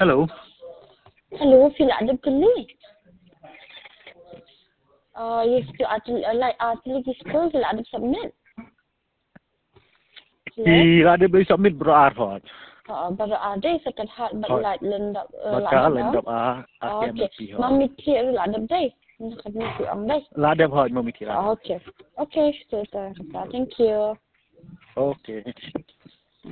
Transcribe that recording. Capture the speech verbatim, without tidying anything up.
Hello. Hello, Phil ada beli. Uh, you still actually uh, like actually di school Phil ada submit. Hello. I ada beli submit berarhat. Uh, baru ada second heart but Hot. like lendap uh, Bakal lendap. endap ah Oh, akan okay. lebih hot. Mami clear lah ada day. Nak kena pulang day. Lada hot mau mikir. Oh, okay. Okay, so, so, so, thank you. Okay.